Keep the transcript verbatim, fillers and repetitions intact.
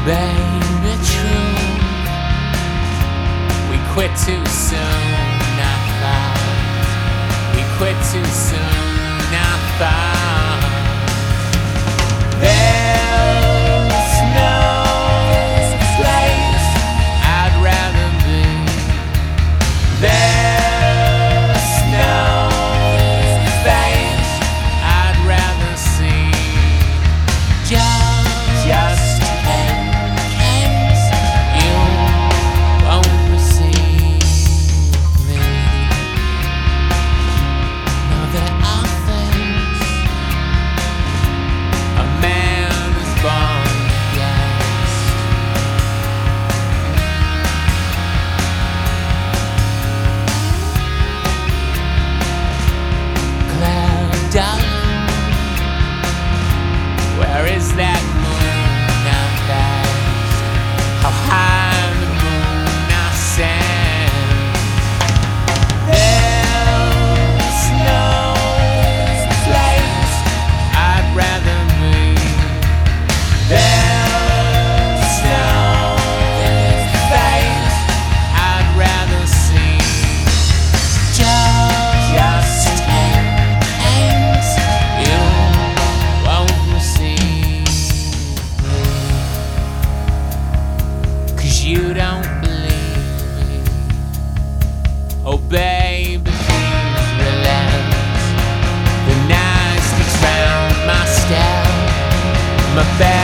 Baby, true. We quit too soon, I thought. We quit too soon, I thought. There's no place I'd rather be. There's no face I'd rather see. Just, just where is that moon I passed? How high the moon I sent? There's no place I'd rather be. There's no face I'd rather see. Just, just you don't believe me. Oh baby, please relent. The nice gets round my step, my back.